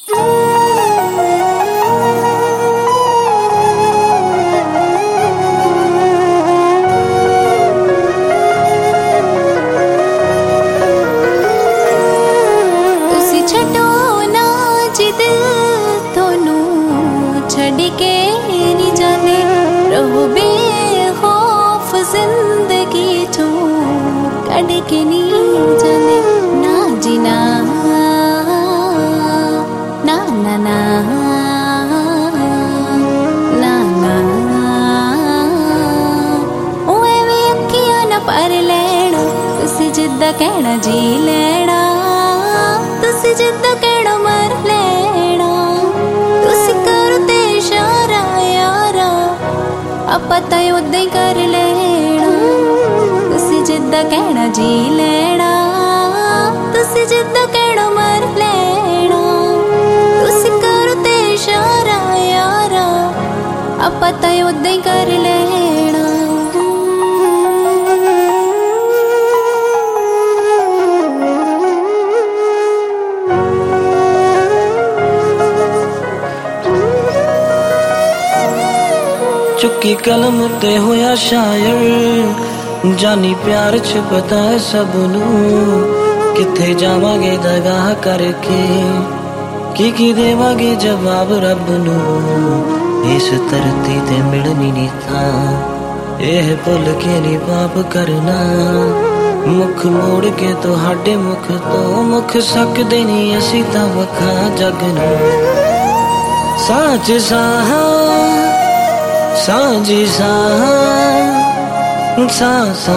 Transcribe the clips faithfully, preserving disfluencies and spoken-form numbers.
के नहीं जाने ना जीना ना ना ना ना ना ओए वे अखियां ना पर लेना तुसी जिद्दा कहना जी लेना तुसी जिद्दा कहना मर लेना तुसी करो ते इशारा यारा आपा तां उदां ही कर लेना तुसी जिद्दा कहना जी लेना तुसी जिद्दा कहना मर लेना तुसी करो ते इशारा यारा आपा तां उदां ही कर लेना चुकी कलम ते होया शायर जानी प्यार च पता है सबनू किथे जावांगे दगाह करके की की देवांगे जवाब रब नू इस धरती ते मिलनी नी था एह भुल के नी पाप करना मुख मोड़ के तुहाडे मुख तो मुख सकदे नी असीं तां वखा जग नू साच साह सांझी साह सा सा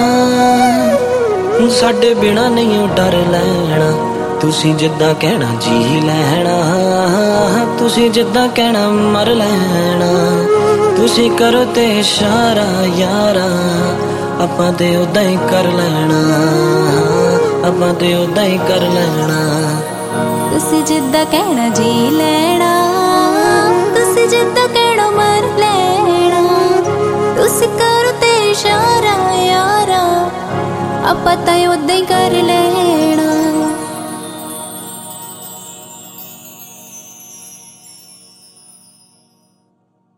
साडे बिना नहीं डर लैना तुसी जिद्दां कहना जी लैना तुसी जिद्दां कहना मर लैना तुसी करो ते इशारा यारा आपां ते उदां ही कर लैना आपां ते उदां ही कर लैना तुसी जिद्दां कहना जी लैना तुसी जिद्दां कहना मर लैना तुसी करो ते इशारा यारा आपा तां उदां ही कर ले